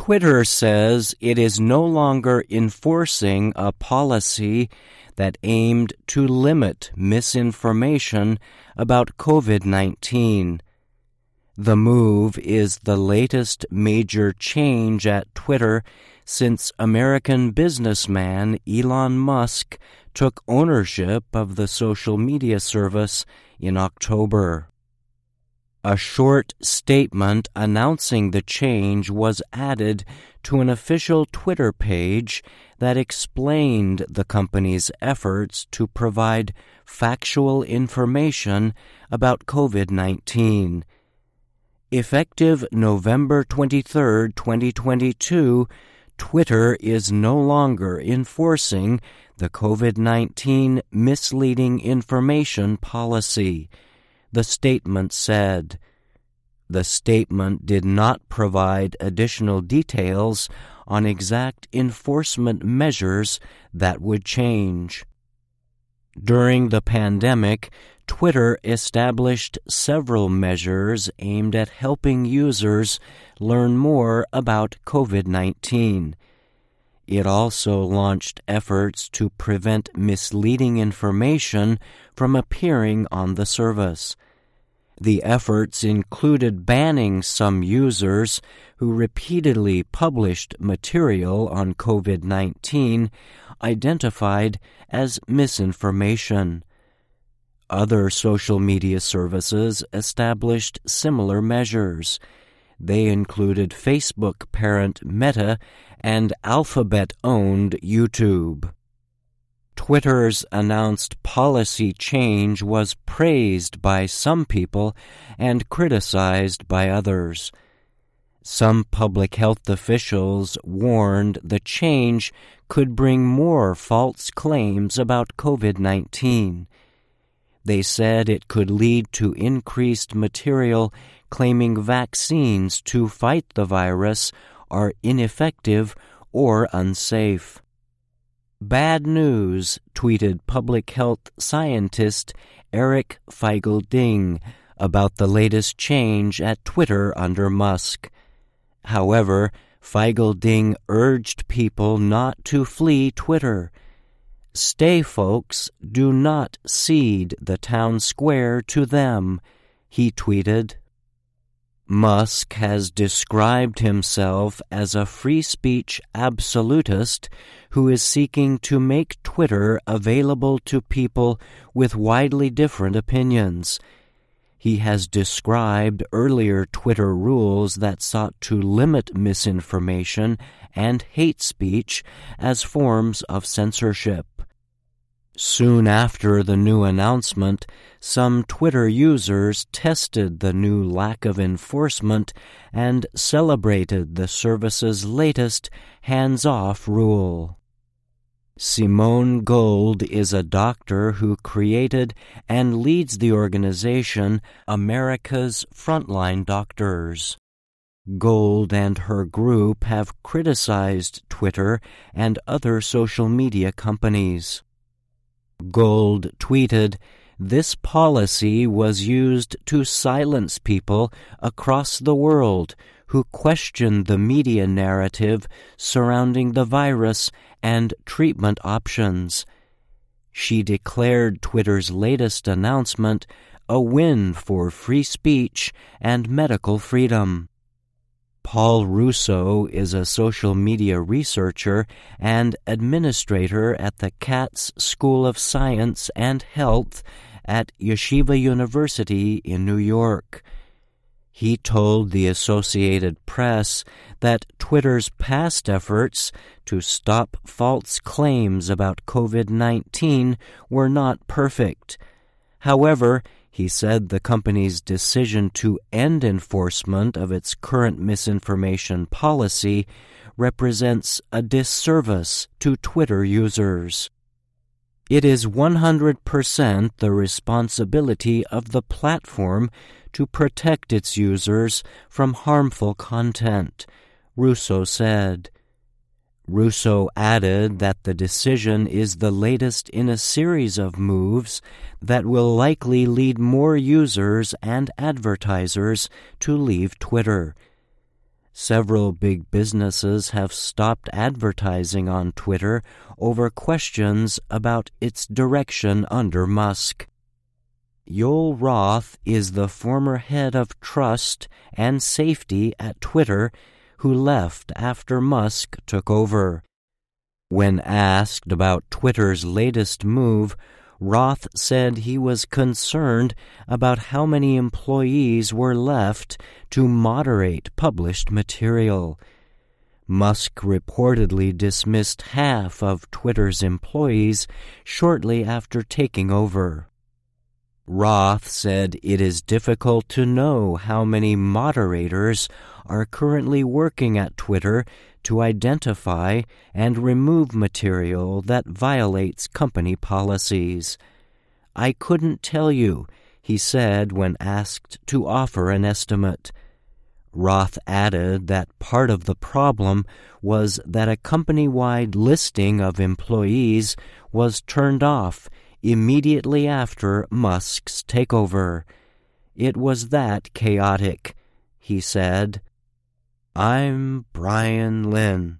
Twitter says it is no longer enforcing a policy that aimed to limit misinformation about COVID-19. The move is the latest major change at Twitter since American businessman Elon Musk took ownership of the social media service in October. A short statement announcing the change was added to an official Twitter page that explained the company's efforts to provide factual information about COVID-19. Effective November 23, 2022, Twitter is no longer enforcing the COVID-19 misleading information policy, the statement said. The statement did not provide additional details on exact enforcement measures that would change. During the pandemic, Twitter established several measures aimed at helping users learn more about COVID-19. It also launched efforts to prevent misleading information from appearing on the service. The efforts included banning some users who repeatedly published material on COVID-19 identified as misinformation. Other social media services established similar measures. They included Facebook parent Meta and Alphabet-owned YouTube. Twitter's announced policy change was praised by some people and criticized by others. Some public health officials warned the change could bring more false claims about COVID-19. They said it could lead to increased material claiming vaccines to fight the virus are ineffective or unsafe. Bad news, tweeted public health scientist Eric Feigl-Ding about the latest change at Twitter under Musk. However, Feigl-Ding urged people not to flee Twitter. "Stay, folks, do not cede the town square to them," he tweeted. Musk has described himself as a free speech absolutist who is seeking to make Twitter available to people with widely different opinions. He has described earlier Twitter rules that sought to limit misinformation and hate speech as forms of censorship. Soon after the new announcement, some Twitter users tested the new lack of enforcement and celebrated the service's latest hands-off rule. Simone Gold is a doctor who created and leads the organization America's Frontline Doctors. Gold and her group have criticized Twitter and other social media companies. Gold tweeted, "This policy was used to silence people across the world who questioned the media narrative surrounding the virus and treatment options." She declared Twitter's latest announcement a win for free speech and medical freedom. Paul Russo is a social media researcher and administrator at the Katz School of Science and Health at Yeshiva University in New York. He told the Associated Press that Twitter's past efforts to stop false claims about COVID-19 were not perfect. However, he said the company's decision to end enforcement of its current misinformation policy represents a disservice to Twitter users. It is 100% the responsibility of the platform to protect its users from harmful content, Russo said. Russo added that the decision is the latest in a series of moves that will likely lead more users and advertisers to leave Twitter. Several big businesses have stopped advertising on Twitter over questions about its direction under Musk. Joel Roth is the former head of trust and safety at Twitter who left after Musk took over. When asked about Twitter's latest move, Roth said he was concerned about how many employees were left to moderate published material. Musk reportedly dismissed half of Twitter's employees shortly after taking over. Roth said it is difficult to know how many moderators are currently working at Twitter to identify and remove material that violates company policies. "I couldn't tell you," he said when asked to offer an estimate. Roth added that part of the problem was that a company-wide listing of employees was turned off immediately after Musk's takeover. "It was that chaotic," he said. I'm Brian Lynn.